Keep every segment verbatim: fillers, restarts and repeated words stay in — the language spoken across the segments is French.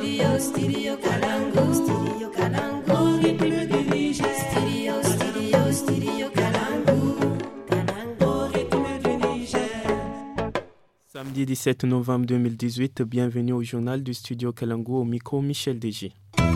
Stereo, stereo, Kalangu. Stereo, Kalangu. Rythme du Niger. Stereo, stereo, stereo, Kalangu. Kalangu, rythme du Niger. Samedi dix-sept novembre deux mille dix-huit, bienvenue au journal du studio Kalangu, au micro Michel Deji.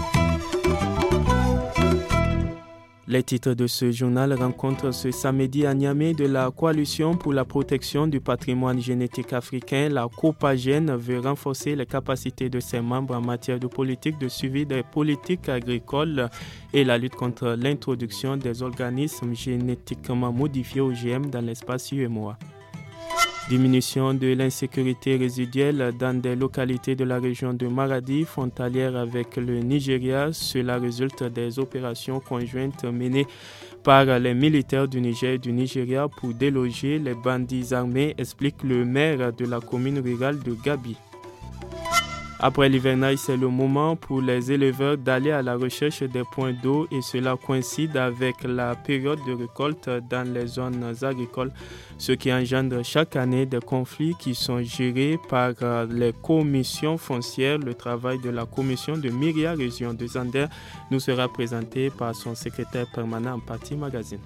Les titres de ce journal rencontrent ce samedi à Niamey de la Coalition pour la protection du patrimoine génétique africain. La COPAGEN veut renforcer les capacités de ses membres en matière de politique de suivi des politiques agricoles et la lutte contre l'introduction des organismes génétiquement modifiés O G M dans l'espace U E M O A. Diminution de l'insécurité résiduelle dans des localités de la région de Maradi, frontalière avec le Nigeria. Cela résulte des opérations conjointes menées par les militaires du Niger et du Nigeria pour déloger les bandits armés, explique le maire de la commune rurale de Gabi. Après l'hivernage, c'est le moment pour les éleveurs d'aller à la recherche des points d'eau et cela coïncide avec la période de récolte dans les zones agricoles, ce qui engendre chaque année des conflits qui sont gérés par les commissions foncières. Le travail de la commission de Myria, région de Zander, nous sera présenté par son secrétaire permanent en partie magazine.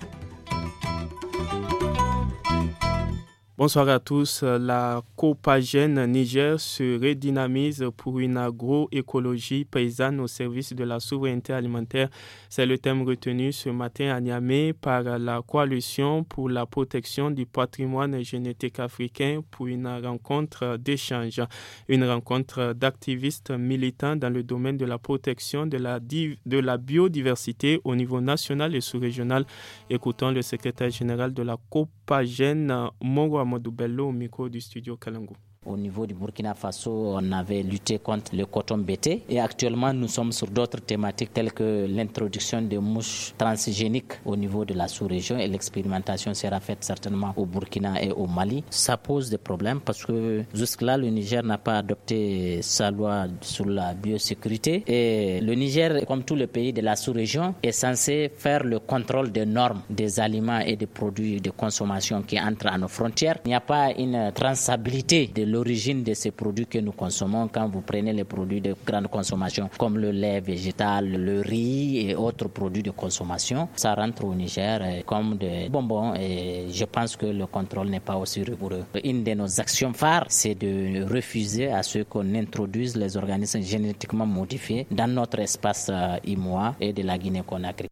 Bonsoir à tous. La COPAGEN Niger se redynamise pour une agroécologie paysanne au service de la souveraineté alimentaire. C'est le thème retenu ce matin à Niamey par la Coalition pour la protection du patrimoine génétique africain pour une rencontre d'échange. Une rencontre d'activistes militants dans le domaine de la protection de la, div- de la biodiversité au niveau national et sous-régional. Écoutons le secrétaire général de la COPAGEN, Moro Amadou Bello, au micro du studio Kalangu. Au niveau du Burkina Faso, on avait lutté contre le coton bété et actuellement nous sommes sur d'autres thématiques telles que l'introduction de mouches transgéniques au niveau de la sous-région et l'expérimentation sera faite certainement au Burkina et au Mali. Ça pose des problèmes parce que jusque-là le Niger n'a pas adopté sa loi sur la biosécurité et le Niger, comme tous les pays de la sous-région, est censé faire le contrôle des normes des aliments et des produits de consommation qui entrent à nos frontières. Il n'y a pas une traçabilité de l'origine de ces produits que nous consommons. Quand vous prenez les produits de grande consommation comme le lait végétal, le riz et autres produits de consommation, ça rentre au Niger comme des bonbons et je pense que le contrôle n'est pas aussi rigoureux. Une de nos actions phares, c'est de refuser à ce qu'on introduise les organismes génétiquement modifiés dans notre espace I M O A et de la Guinée-Conakry.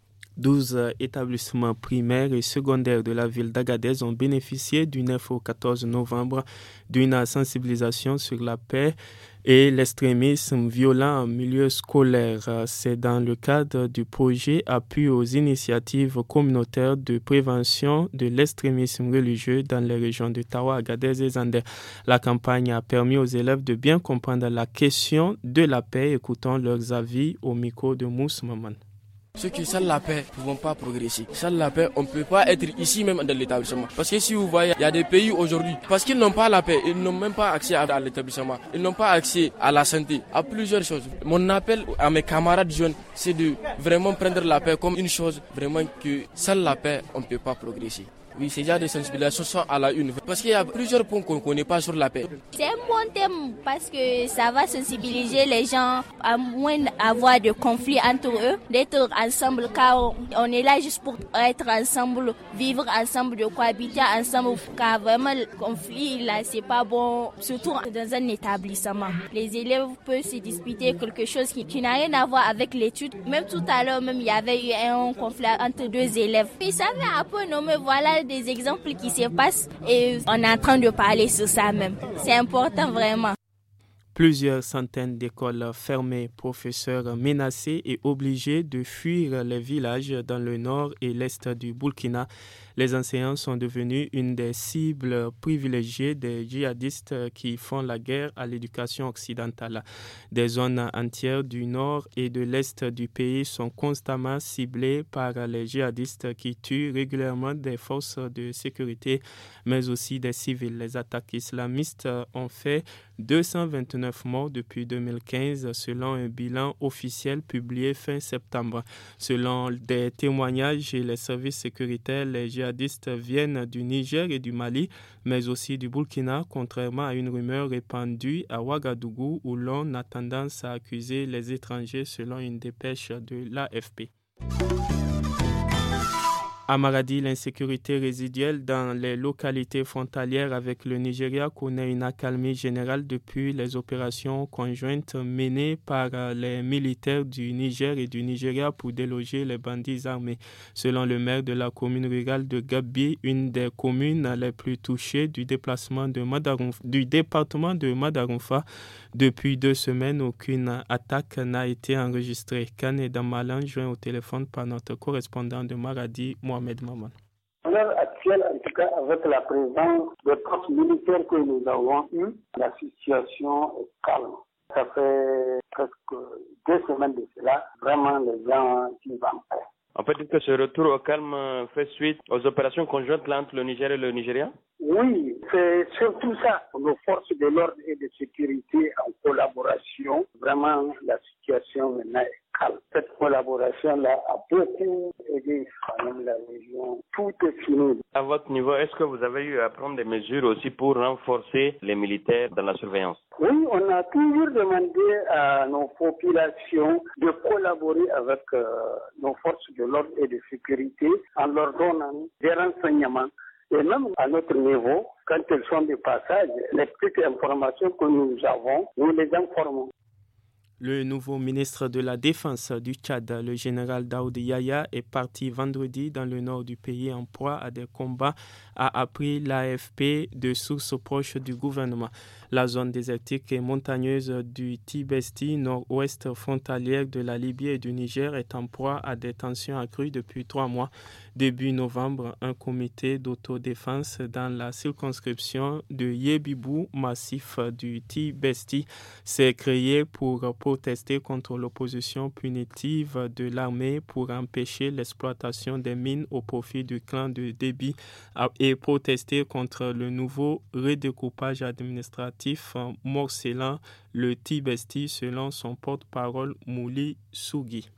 douze établissements primaires et secondaires de la ville d'Agadez ont bénéficié du neuf au quatorze novembre d'une sensibilisation sur la paix et l'extrémisme violent en milieu scolaire. C'est dans le cadre du projet Appui aux initiatives communautaires de prévention de l'extrémisme religieux dans les régions de Tawa, Agadez et Zander. La campagne a permis aux élèves de bien comprendre la question de la paix. Écoutons leurs avis au micro de Mouss Maman. Ceux qui sans la paix ne pouvons pas progresser. Sans la paix, on ne peut pas être ici même dans l'établissement. Parce que si vous voyez, il y a des pays aujourd'hui, parce qu'ils n'ont pas la paix, ils n'ont même pas accès à l'établissement, ils n'ont pas accès à la santé, à plusieurs choses. Mon appel à mes camarades jeunes, c'est de vraiment prendre la paix comme une chose, vraiment que sans la paix, on ne peut pas progresser. Oui, ces genres de sensibilisation sont à la une. Parce qu'il y a plusieurs points qu'on ne connaît pas sur la paix. C'est un bon thème parce que ça va sensibiliser les gens à moins avoir de conflits entre eux, d'être ensemble car on est là juste pour être ensemble, vivre ensemble, de cohabiter ensemble. Car vraiment le conflit là, c'est pas bon, surtout dans un établissement. Les élèves peuvent se disputer quelque chose qui, qui n'a rien à voir avec l'étude. Même tout à l'heure, même il y avait eu un conflit entre deux élèves. Ils savaient un peu nommer, voilà des exemples qui se passent et on est en train de parler sur ça même. C'est important vraiment. Plusieurs centaines d'écoles fermées, professeurs menacés et obligés de fuir les villages dans le nord et l'est du Burkina. Les enseignants sont devenus une des cibles privilégiées des djihadistes qui font la guerre à l'éducation occidentale. Des zones entières du nord et de l'est du pays sont constamment ciblées par les djihadistes qui tuent régulièrement des forces de sécurité, mais aussi des civils. Les attaques islamistes ont fait deux cent vingt-neuf vingt-neuf morts depuis deux mille quinze, selon un bilan officiel publié fin septembre. Selon des témoignages et les services sécuritaires, les djihadistes viennent du Niger et du Mali, mais aussi du Burkina, contrairement à une rumeur répandue à Ouagadougou où l'on a tendance à accuser les étrangers, selon une dépêche de l'A F P. À Maradi, l'insécurité résiduelle dans les localités frontalières avec le Nigeria connaît une accalmie générale depuis les opérations conjointes menées par les militaires du Niger et du Nigeria pour déloger les bandits armés. Selon le maire de la commune rurale de Gabi, une des communes les plus touchées du, déplacement de Madarumfa, du département de Madarumfa, depuis deux semaines, aucune attaque n'a été enregistrée. Kane Damalan, joint au téléphone par notre correspondant de Maradi, Mohamed Maman. À l'heure actuelle, en tout cas, avec la présence des forces militaires que nous avons eues, la situation est calme. Ça fait presque deux semaines de cela. Vraiment, les gens vivent en paix. En fait, est-ce que ce retour au calme fait suite aux opérations conjointes là, entre le Niger et le Nigeria? Oui, c'est surtout ça. Nos forces de l'ordre et de sécurité en collaboration, vraiment la situation maintenant est calme. Cette collaboration-là a beaucoup aidé quand même la région. Tout est fini. À votre niveau, est-ce que vous avez eu à prendre des mesures aussi pour renforcer les militaires dans la surveillance? Oui, on a toujours demandé à nos populations de collaborer avec euh, nos forces de l'ordre et de sécurité en leur donnant des renseignements. Et même à notre niveau, quand elles sont de passage, les petites informations que nous avons, nous les informons. Le nouveau ministre de la Défense du Tchad, le général Daoud Yaya, est parti vendredi dans le nord du pays en proie à des combats, a appris l'A F P de sources proches du gouvernement. La zone désertique et montagneuse du Tibesti, nord-ouest frontalière de la Libye et du Niger, est en proie à des tensions accrues depuis trois mois. Début novembre, un comité d'autodéfense dans la circonscription de Yébibou, massif du Tibesti, s'est créé pour protester contre l'opposition punitive de l'armée pour empêcher l'exploitation des mines au profit du clan de Déby et protester contre le nouveau redécoupage administratif morcellant le Tibesti, selon son porte-parole Mouli Sougui.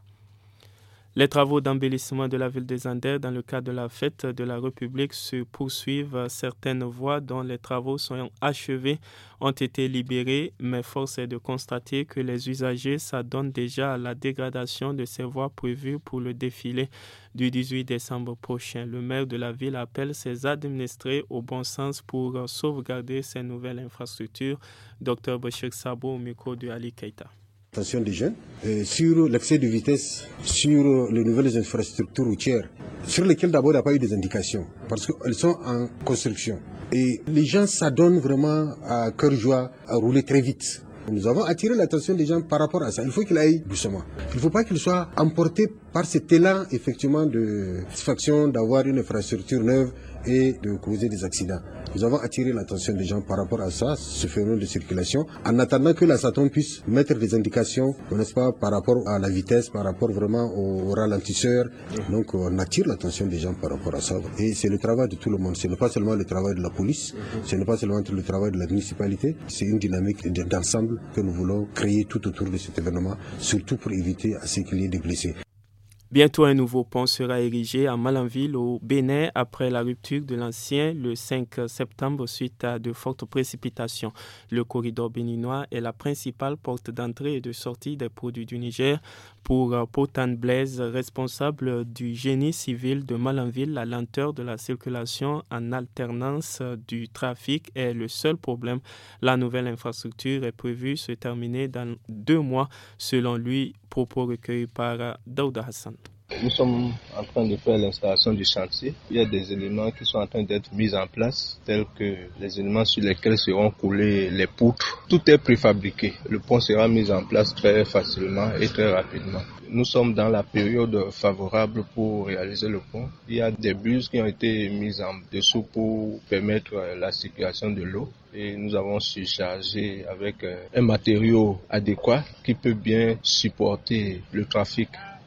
Les travaux d'embellissement de la ville des Anders dans le cadre de la fête de la République se poursuivent. Certaines voies dont les travaux sont achevés ont été libérées, mais force est de constater que les usagers s'adonnent déjà à la dégradation de ces voies prévues pour le défilé du dix-huit décembre prochain. Le maire de la ville appelle ses administrés au bon sens pour sauvegarder ces nouvelles infrastructures. Docteur Bachir Sabo au micro de Ali Keita. Attention des jeunes euh, sur l'excès de vitesse, sur les nouvelles infrastructures routières, sur lesquelles d'abord il n'y a pas eu des indications, parce qu'elles sont en construction. Et les gens s'adonnent vraiment à cœur joie à rouler très vite. Nous avons attiré l'attention des gens par rapport à ça. Il faut qu'ils aillent doucement. Il ne faut pas qu'ils soient emportés par cet élan effectivement de satisfaction d'avoir une infrastructure neuve et de causer des accidents. Nous avons attiré l'attention des gens par rapport à ça, ce phénomène de circulation, en attendant que la SATON puisse mettre des indications, n'est-ce pas, par rapport à la vitesse, par rapport vraiment aux ralentisseurs. Donc on attire l'attention des gens par rapport à ça. Et c'est le travail de tout le monde. Ce n'est pas seulement le travail de la police, ce n'est pas seulement le travail de la municipalité, c'est une dynamique d'ensemble que nous voulons créer tout autour de cet événement, surtout pour éviter à ce qu'il y ait des blessés. Bientôt, un nouveau pont sera érigé à Malanville, au Bénin, après la rupture de l'ancien le cinq septembre suite à de fortes précipitations. Le corridor béninois est la principale porte d'entrée et de sortie des produits du Niger. Pour Potan Blaise, responsable du génie civil de Malanville, la lenteur de la circulation en alternance du trafic est le seul problème. La nouvelle infrastructure est prévue se terminer dans deux mois, selon lui, propos recueillis par Daouda Hassan. Nous sommes en train de faire l'installation du chantier. Il y a des éléments qui sont en train d'être mis en place, tels que les éléments sur lesquels seront coulées les poutres. Tout est préfabriqué. Le pont sera mis en place très facilement et très rapidement. Nous sommes dans la période favorable pour réaliser le pont. Il y a des buses qui ont été mises en dessous pour permettre la circulation de l'eau. Et nous avons surchargé avec un matériau adéquat qui peut bien supporter le trafic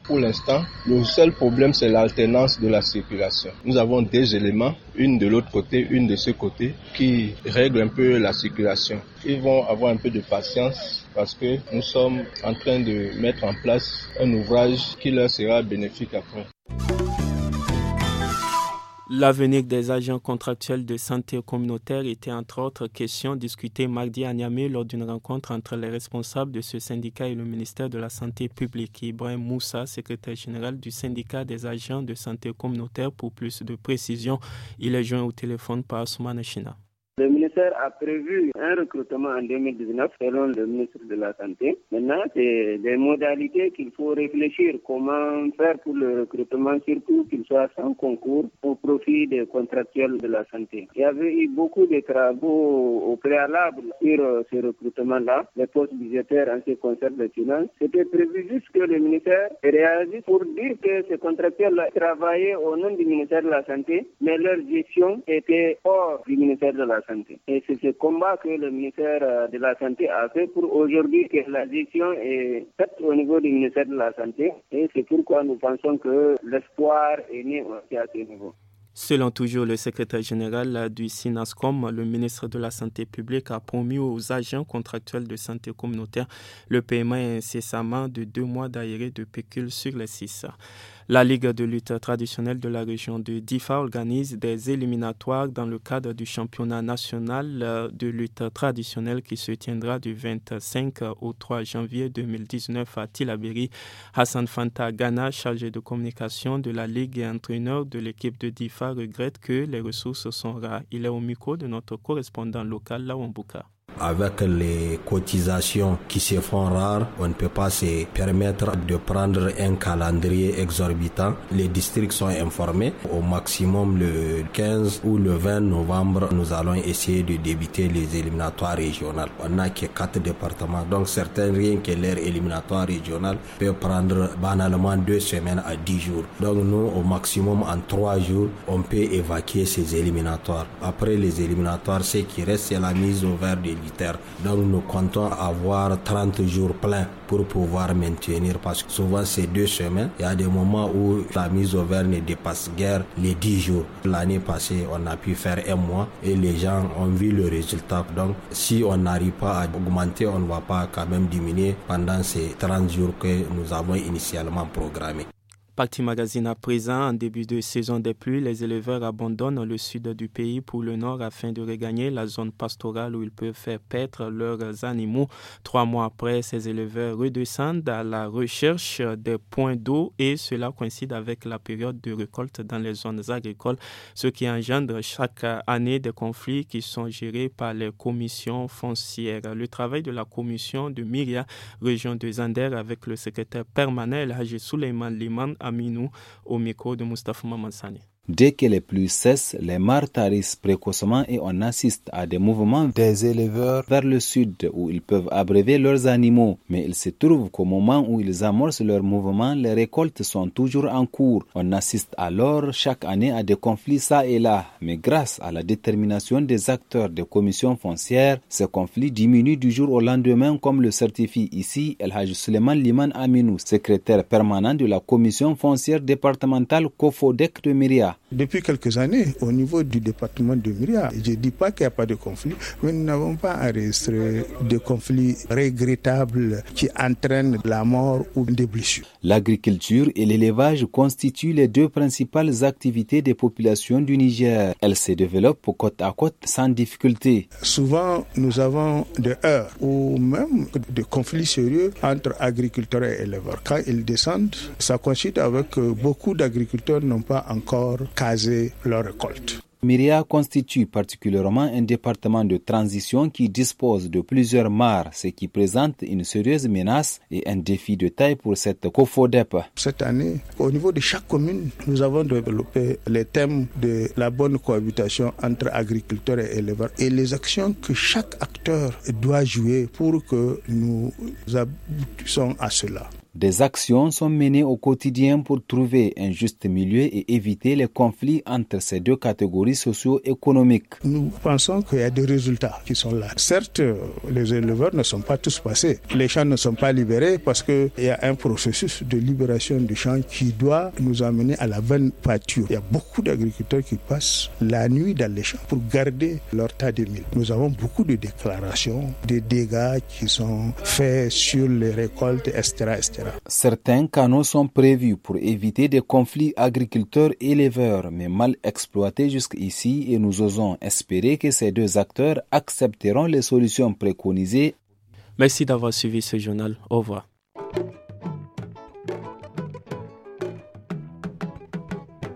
Pour l'instant, le seul problème, c'est l'alternance de la circulation. Nous avons des éléments, une de l'autre côté, une de ce côté, qui règlent un peu la circulation. Ils vont avoir un peu de patience parce que nous sommes en train de mettre en place un ouvrage qui leur sera bénéfique après. L'avenir des agents contractuels de santé communautaire était entre autres questions discutées mardi à Niamey lors d'une rencontre entre les responsables de ce syndicat et le ministère de la Santé publique. Ibrahim Moussa, secrétaire général du syndicat des agents de santé communautaire, pour plus de précisions. Il est joint au téléphone par Soumana China. Le ministère a prévu un recrutement en deux mille dix-neuf selon le ministre de la Santé. Maintenant, c'est des modalités qu'il faut réfléchir. Comment faire pour le recrutement, surtout qu'il soit sans concours au profit des contractuels de la santé. Il y avait eu beaucoup de travaux au préalable sur ce recrutement-là, les postes budgétaires en ce qui concerne les finances. C'était prévu juste que le ministère réagisse pour dire que ces contractuels travaillaient au nom du ministère de la Santé, mais leur gestion était hors du ministère de la Santé. Santé. Et c'est ce combat que le ministère de la Santé a fait pour aujourd'hui que la gestion est faite au niveau du ministère de la Santé. Et c'est pourquoi nous pensons que l'espoir est né aussi à ce niveau. Selon toujours le secrétaire général du SINASCOM, le ministre de la Santé publique a promis aux agents contractuels de santé communautaire le paiement incessamment de deux mois d'arrêt de pécule sur les six. La Ligue de lutte traditionnelle de la région de Difa organise des éliminatoires dans le cadre du championnat national de lutte traditionnelle qui se tiendra du vingt-cinq au trois janvier deux mille dix-neuf à Tillabéri. Hassan Fanta Ghana, chargé de communication de la Ligue et entraîneur de l'équipe de Difa, regrette que les ressources sont rares. Il est au micro de notre correspondant local, Lawambouka. Avec les cotisations qui se font rares, on ne peut pas se permettre de prendre un calendrier exorbitant. Les districts sont informés. Au maximum le quinze ou le vingt novembre, nous allons essayer de débuter les éliminatoires régionales. On n'a que quatre départements, donc certains, rien que leur éliminatoire régional peut prendre banalement deux semaines à dix jours. Donc nous, au maximum en trois jours, on peut évacuer ces éliminatoires. Après les éliminatoires, ce qui reste, c'est la mise au vert des donc nous comptons avoir trente jours pleins pour pouvoir maintenir, parce que souvent c'est deux semaines. Il y a des moments où la mise au vert ne dépasse guère les dix jours. L'année passée, on a pu faire un mois et les gens ont vu le résultat. Donc si on n'arrive pas à augmenter, on ne va pas quand même diminuer pendant ces trente jours que nous avons initialement programmés. Parti Magazine à présent, en début de saison des pluies, les éleveurs abandonnent le sud du pays pour le nord afin de regagner la zone pastorale où ils peuvent faire paître leurs animaux. Trois mois après, ces éleveurs redescendent à la recherche des points d'eau et cela coïncide avec la période de récolte dans les zones agricoles, ce qui engendre chaque année des conflits qui sont gérés par les commissions foncières. Le travail de la commission de Myria, région de Zander, avec le secrétaire permanent El Haji Suleiman Liman Aminou, au micro de Moustapha Mamansani. Dès que les pluies cessent, les mares tarissent précocement et on assiste à des mouvements des éleveurs vers le sud où ils peuvent abreuver leurs animaux. Mais il se trouve qu'au moment où ils amorcent leurs mouvements, les récoltes sont toujours en cours. On assiste alors chaque année à des conflits ça et là. Mais grâce à la détermination des acteurs des commissions foncières, ces conflits diminuent du jour au lendemain, comme le certifie ici El Haji Suleiman Liman Aminou, secrétaire permanent de la commission foncière départementale COFODEC de Myria. Depuis quelques années, au niveau du département de Myria, je ne dis pas qu'il n'y a pas de conflit, mais nous n'avons pas enregistré de conflits regrettables qui entraînent la mort ou des blessures. L'agriculture et l'élevage constituent les deux principales activités des populations du Niger. Elles se développent côte à côte sans difficulté. Souvent, nous avons des heurts ou même des conflits sérieux entre agriculteurs et éleveurs. Quand ils descendent, ça coïncide avec beaucoup d'agriculteurs n'ont pas encore caser leur récolte. Myria constitue particulièrement un département de transition qui dispose de plusieurs mares, ce qui présente une sérieuse menace et un défi de taille pour cette COFODEP. Cette année, au niveau de chaque commune, nous avons développé les thèmes de la bonne cohabitation entre agriculteurs et éleveurs et les actions que chaque acteur doit jouer pour que nous aboutissions à cela. Des actions sont menées au quotidien pour trouver un juste milieu et éviter les conflits entre ces deux catégories socio-économiques. Nous pensons qu'il y a des résultats qui sont là. Certes, les éleveurs ne sont pas tous passés. Les champs ne sont pas libérés parce qu'il y a un processus de libération du champ qui doit nous amener à la bonne pâture. Il y a beaucoup d'agriculteurs qui passent la nuit dans les champs pour garder leur tas de mil. Nous avons beaucoup de déclarations, des dégâts qui sont faits sur les récoltes, et cetera, et cetera. Certains canaux sont prévus pour éviter des conflits agriculteurs-éleveurs, mais mal exploités jusqu'ici, et nous osons espérer que ces deux acteurs accepteront les solutions préconisées. Merci d'avoir suivi ce journal. Au revoir.